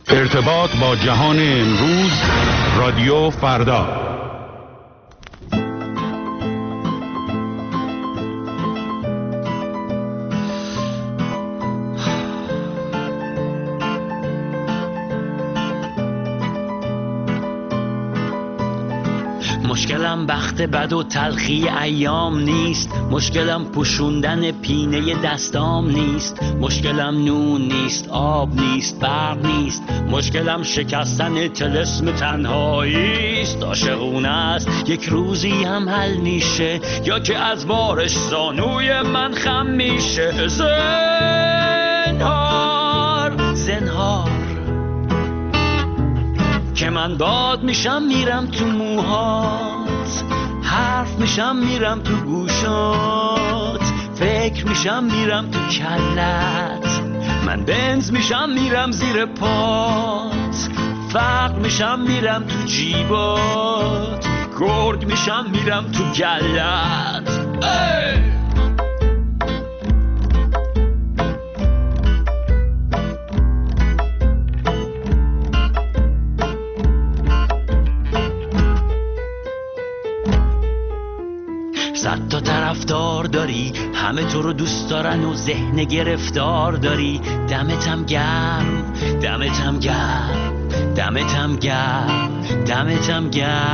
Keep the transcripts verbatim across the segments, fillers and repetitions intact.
ارتباط با جهان امروز، رادیو فردا. مشکلم بخت بد و تلخی ایام نیست، مشکلم پوشوندن پینه دستام نیست، مشکلم نون نیست، آب نیست، برق نیست، مشکلم شکستن طلسم تنهاییست. عاشقونه است یک روزی هم حل میشه، یا که از بارش زانوی من خم میشه. زنهار زنهار که من باد میشم میرم تو موهات، حرف میشم میرم تو گوشات، فکر میشم میرم تو کلت، من بنز میشم میرم زیر پات، فقر میشم میرم تو جیبات، گرگ میشم میرم تو گلت. ای! صد تا طرفدار داری، همه تو رو دوست دارن و ذهن گرفتار داری. دمتم گرم، دمتم گرم، دمتم گرم، دمتم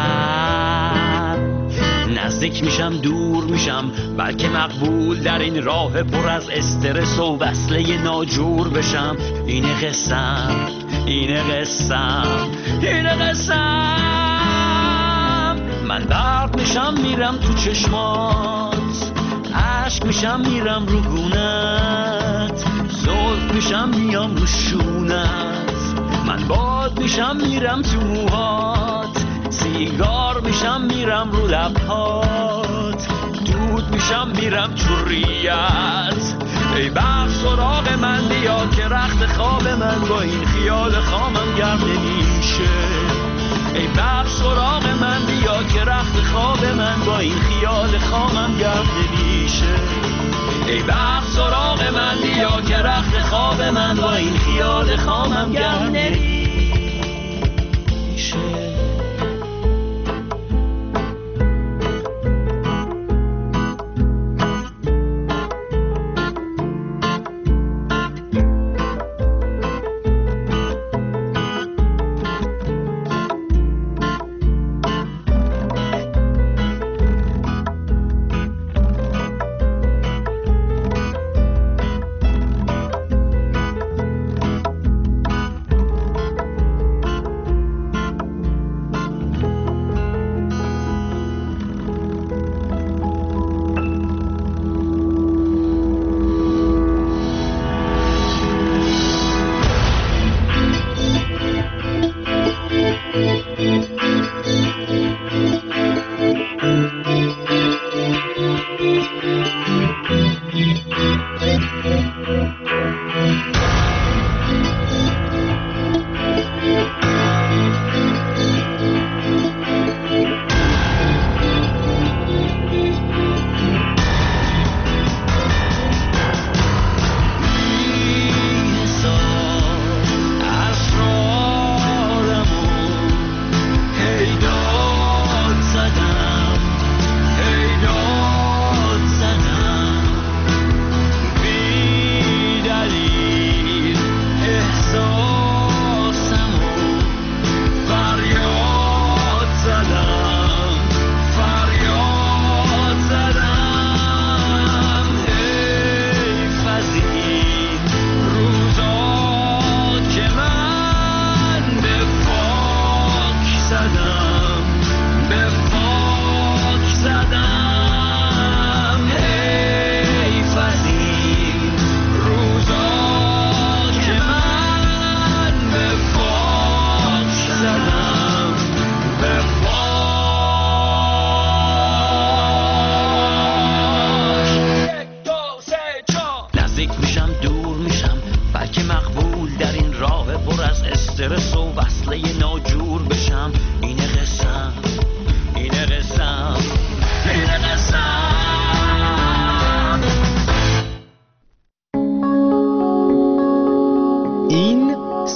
گرم. نزدیک میشم دور میشم، بلکه مقبول در این راه پر از استرس و وصله ناجور بشم. اینه قسم، اینه قسم، اینه قسم. من برق میشم میرم تو چشمات، عشق میشم میرم رو گونت، زلف میشم میام رو شونت، من باد میشم میرم تو موهات، سیگار میشم میرم رو لبهات، دود میشم میرم تو ریت. ای برق سراغ من بیا که رخت خواب من با این خیال خامم گرم نمیشه. ای برق سراغ من بیا که رخت خواب من با این خیال خامم گرم نمیشه. ای برق سراغ من بیا که رخت خواب من با این خیال خامم گرم نمیشه.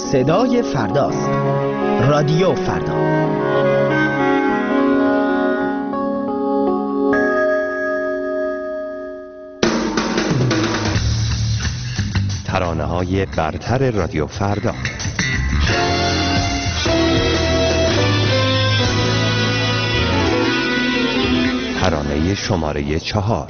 صدای فرداست. رادیو فردا. ترانه‌های برتر رادیو فردا. ترانه شماره چهار.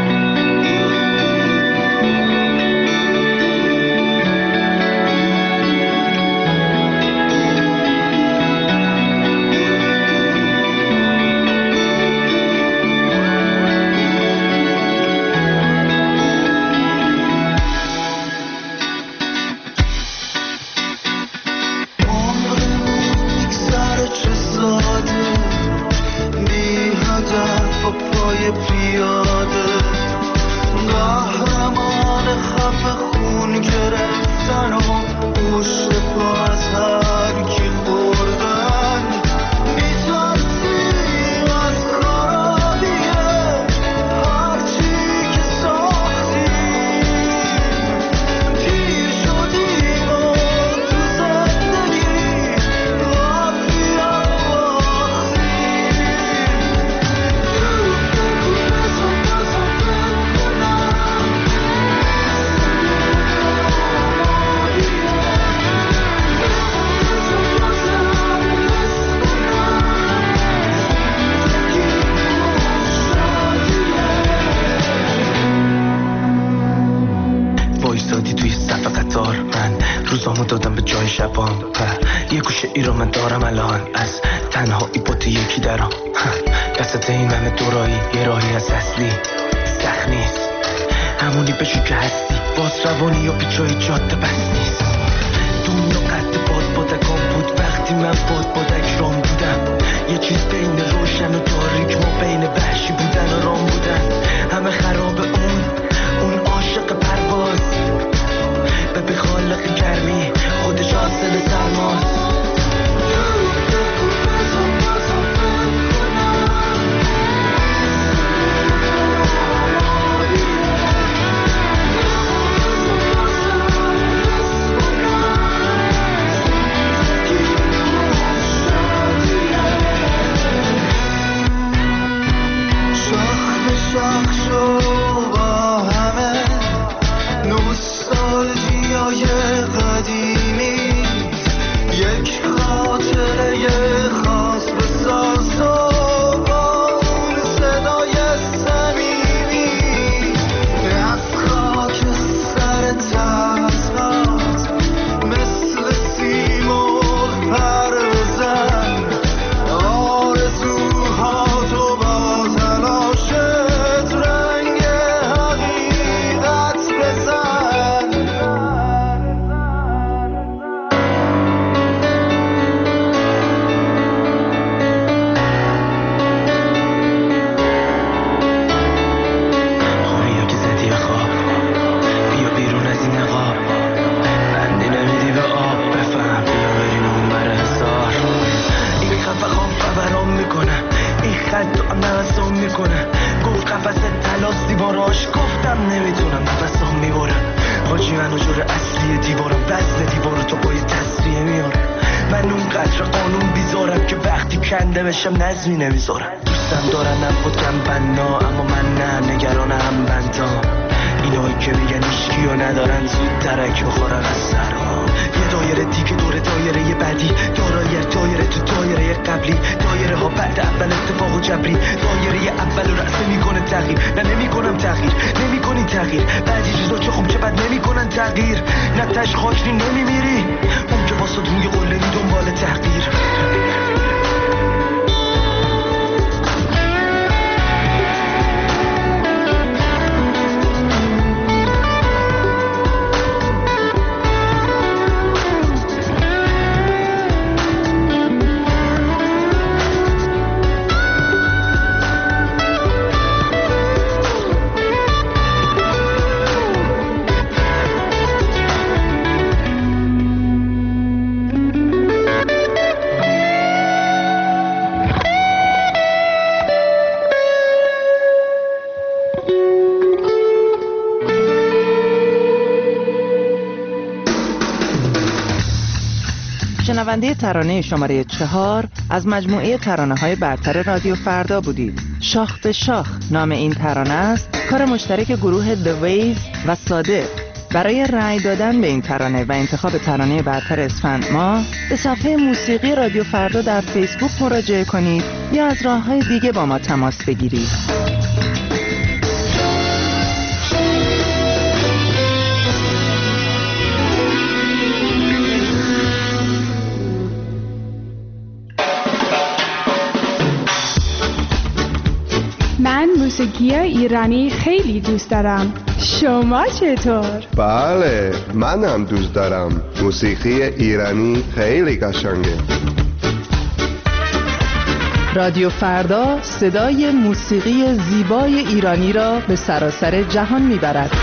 دادم به جای شبام یه گوشه ای رو من دارم الان از تنهایی با تو یکی درام دست این همه دورایی یه راهی از اصلی سخت نیست همونی بشو که هستی باز روانی یا پیچای جاده بس نیست دنیا قد باد بادکان بود وقتی من باد بادک رام بودم یه چیز بین روشن و تاریک ما بین وحشی بودن و رام بودن همه خراب اون اون عاشق پرواز به خالق گرمی خودش حاصل سرماست بشم نظمی نمیذارم دوستم دارن نبودم بنا اما من نه نگرانم بندا اینایی که میگن ایشکی و ندارن زود درک بخورن از سرما یه دایره دیگه دور دایره یه بعدی دارای دایره تو دایره قبلی دایره ها بعد اول اتفاق و جبری دایره اول رأس میکنه تغییر نه نمیکنم تغییر نمیکنی تغییر بعضی چیزا چه خوب چه بد نمیکنن تغییر نه تش خاکری نمیمیری اون که واسه روی قله می دنبال تغییر شنونده ترانه شماره چهار از مجموعه ترانه‌های برتر رادیو فردا بودید. شاخ به شاخ نام این ترانه است، کار مشترک گروه The Waves و صادق. برای رأی دادن به این ترانه و انتخاب ترانه برتر اسفند ماه به صفحه موسیقی رادیو فردا در فیسبوک مراجعه کنید یا از راه‌های دیگه با ما تماس بگیرید. من موسیقی ایرانی خیلی دوست دارم. شما چطور؟ بله، من هم دوست دارم. موسیقی ایرانی خیلی قشنگه. رادیو فردا صدای موسیقی زیبای ایرانی را به سراسر جهان میبرد.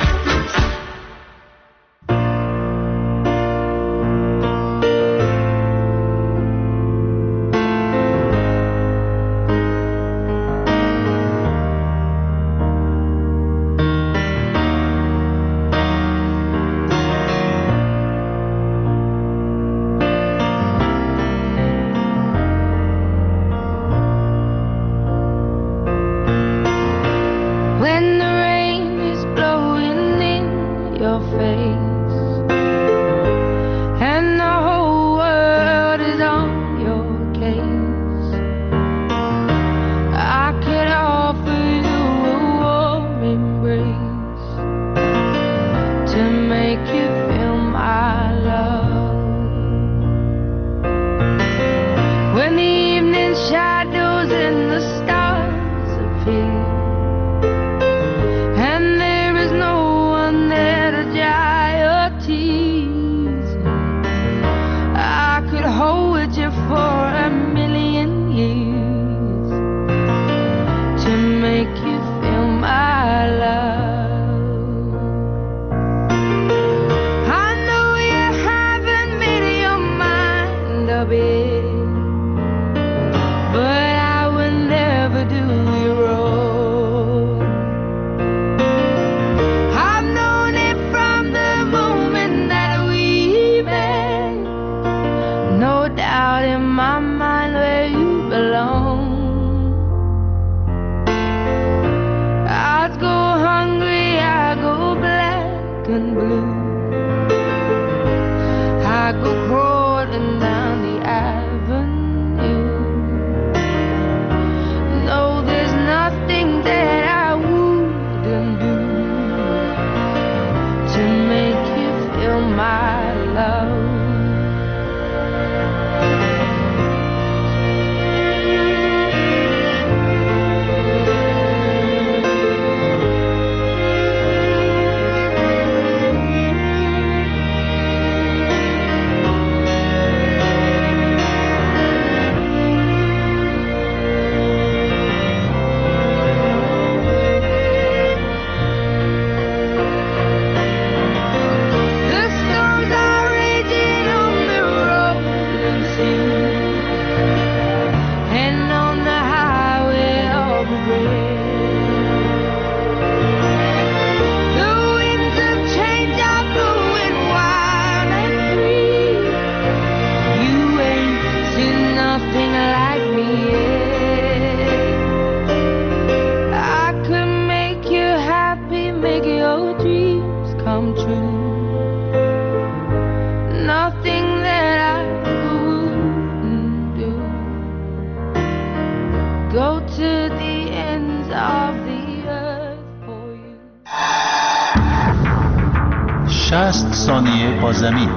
شصت ثانیه با زمین.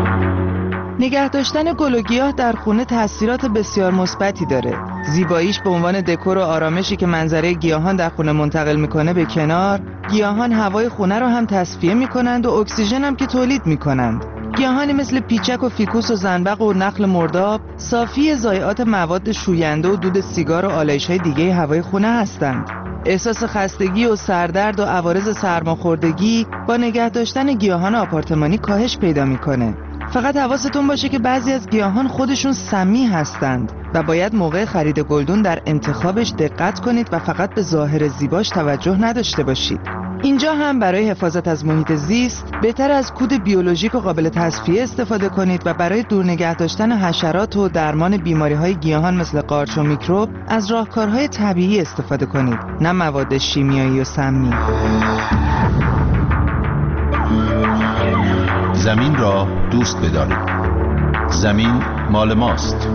نگه داشتن گل و گیاه در خونه تأثیرات بسیار مثبتی داره. زیباییش به عنوان دکور و آرامشی که منظره گیاهان در خونه منتقل میکنه به کنار، گیاهان هوای خونه رو هم تصفیه میکنند و اکسیژن هم که تولید میکنند. گیاهانی مثل پیچک و فیکوس و زنبق و نخل مرداب صافی ضایعات مواد شوینده و دود سیگار و آلایش‌های دیگه هوای خونه هستند. احساس خستگی و سردرد و عوارض سرماخوردگی با نگه داشتن گیاهان آپارتمانی کاهش پیدا میکنه. فقط حواستون باشه که بعضی از گیاهان خودشون سمی هستند و باید موقع خرید گلدون در انتخابش دقت کنید و فقط به ظاهر زیباش توجه نداشته باشید. اینجا هم برای حفاظت از محیط زیست بهتر از کود بیولوژیک و قابل تصفیه استفاده کنید و برای دور نگه داشتن حشرات و درمان بیماری‌های گیاهان مثل قارچ و میکروب از راهکارهای طبیعی استفاده کنید، نه مواد شیمیایی و سمی. زمین را دوست بدارید. زمین مال ماست.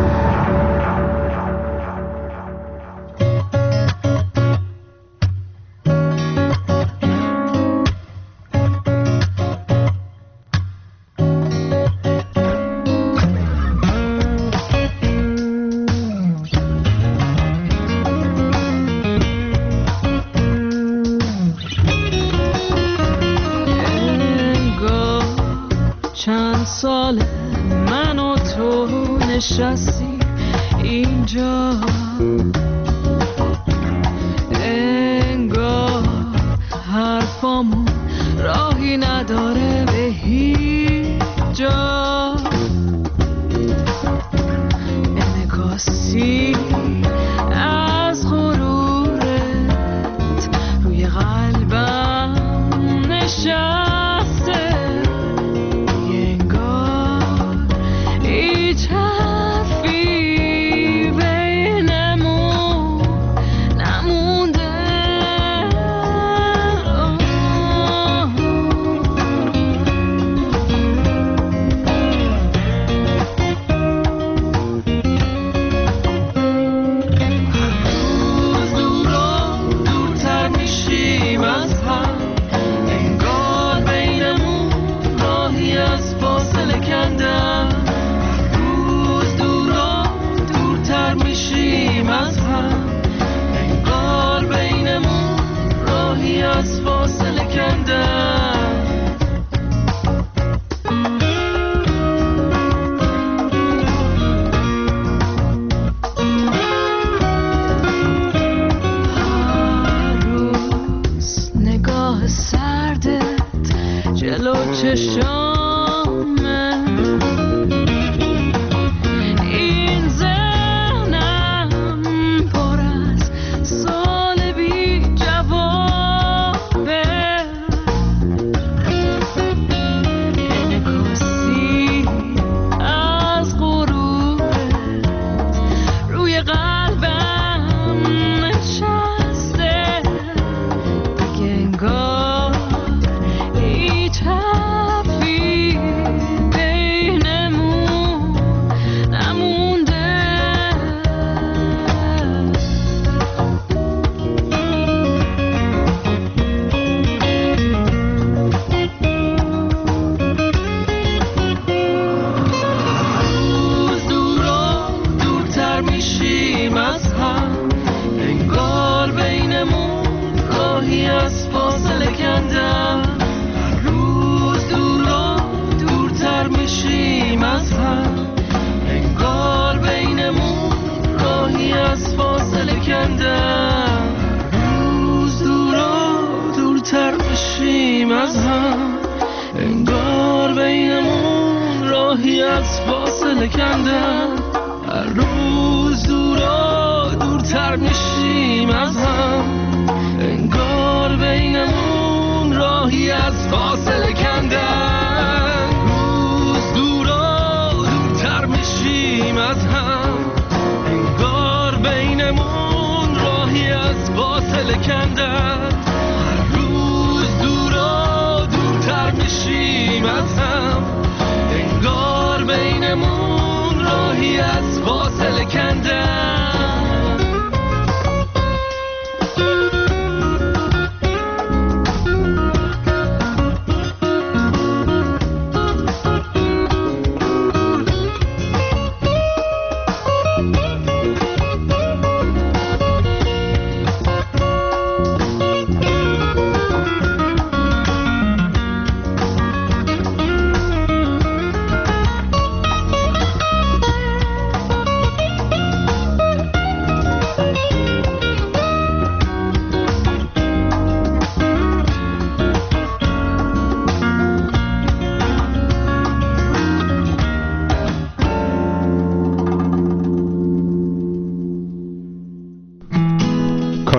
نشستی اینجا، انگار حرفامون راهی نداره به هیچ جا. انعکاسی از غرورت روی قلبم نشسته، انگار هیچ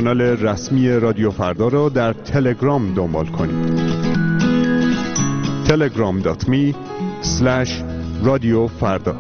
کانال رسمی رادیو فردا را در تلگرام دنبال کنید. تلگرام دات می اسلش رادیو فردا.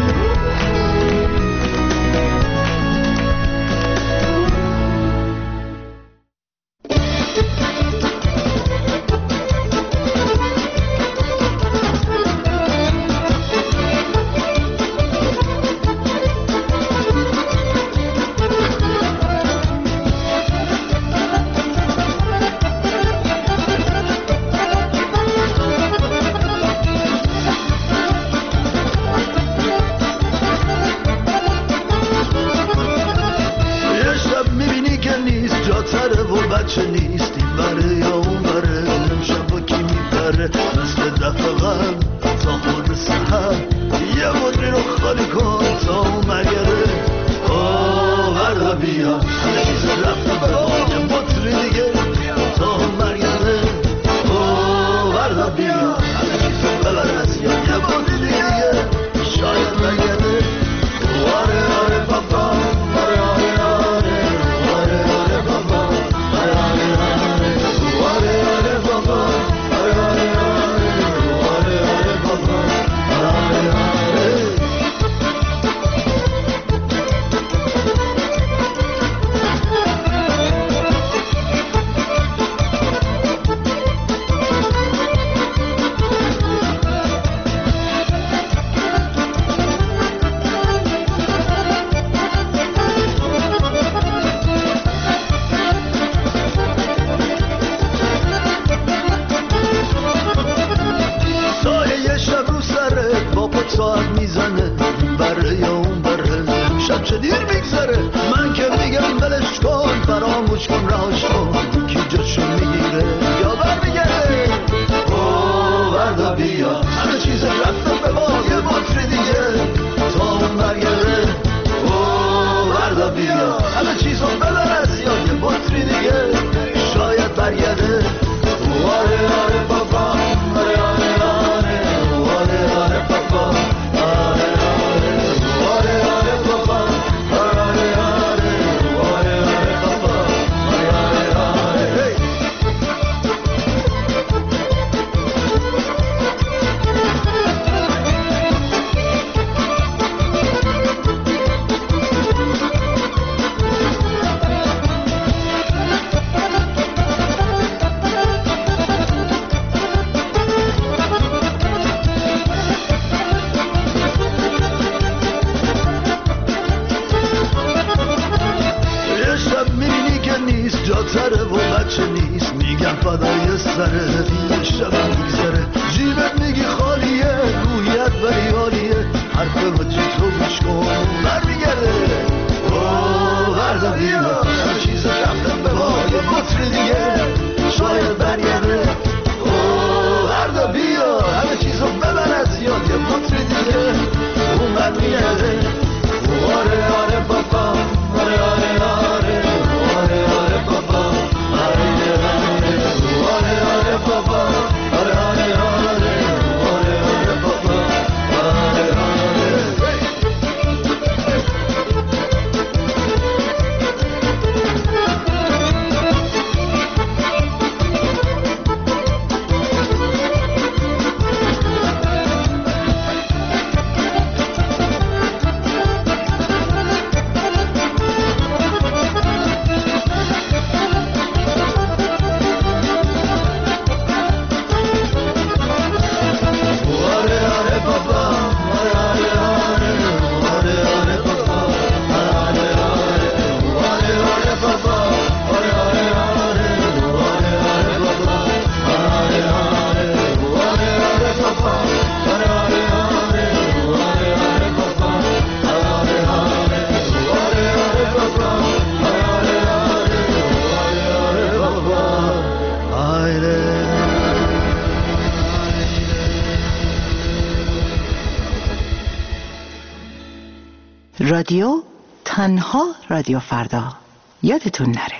رادیو تنها رادیو فردا، یادتون نره.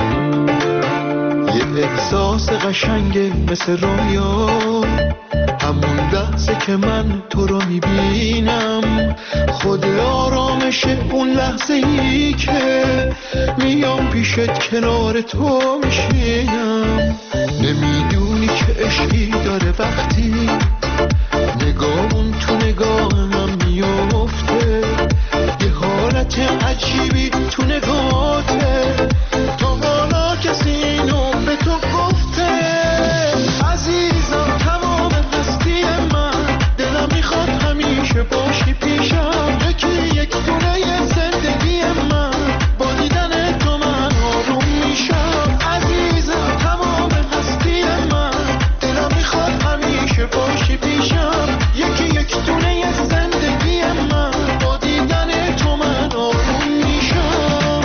یه احساس قشنگه مثل رویا، همون لحظه که من تو رو میبینم، خود آرامش اون لحظه ای که میام پیشت کنار تو میشینم. نمیدونی که عشقی داره وقتی نگاهمون تو نگاه هم میفته، یه حالت عجیبی تو نگاهته، تا حالا کسی اینو به تو گفته؟ عزیزم تمام هستی من، دلم میخواد همیشه باشی پیشم، یکی یک دونه زندگی من، با دیدن تو من آروم میشم. عزیزم تمام هستی من، دلم میخواد همیشه باشی پیشم، یکی یک دونه زندگی من، با دیدن تو من آروم میشم.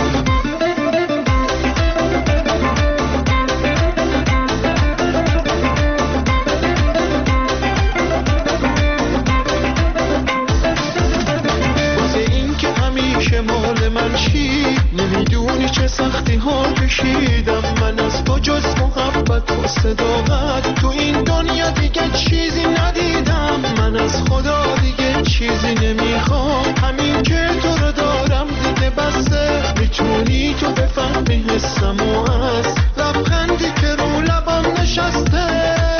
واسه این که همیشه مال من چی، نمیدونی چه سختی ها کشیدم من از تو، جز محبت و صداقت تو این دنیا دیگه چیزی ندیدم. من از خدا دیگه چیزی نمیخوام، همین که تو رو دارم دیگه بسه. میتونی تو بفهمی حسم و از لبخندی که رو لبم نشسته.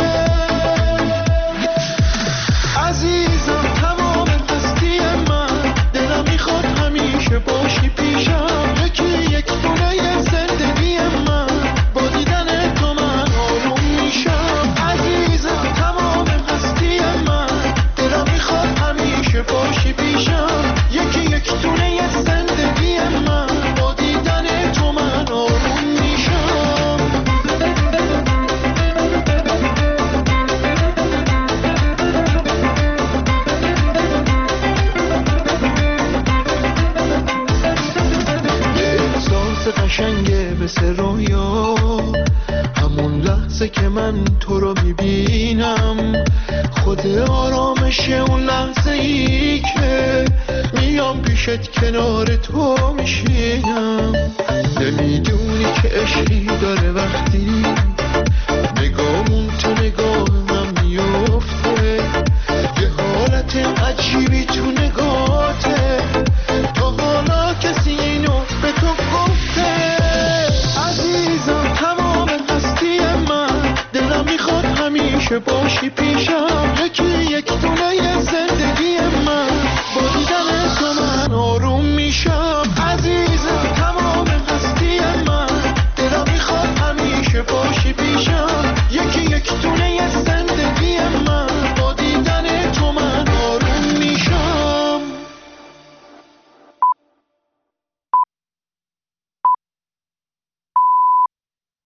عزیزم تمام هستی من، دلم میخواد همیشه باشی پیشم، یکی یک دونه زندگی من، با دیدن تو من آروم میشم. عزیزم تمام هستی من، دلم میخواد همیشه باشی پیشم، یکی یک دونه زندگی من، با دیدن تو من آروم میشم. احساس قشنگه مثل رویا، همون لحظه که من تو رو میبینم، خود آرامش اون لحظه ای که میام پیشت کنار تو میشینم. نمیدونی که عشقی داره وقتی نگاهمون تو نگاه هم میفته، یه حالت عجیبی تو نگاهته، تا حالا کسی اینو به تو گفته؟ عزیزم تمام هستی من، دلم میخواد همیشه باشی پیشم، یکی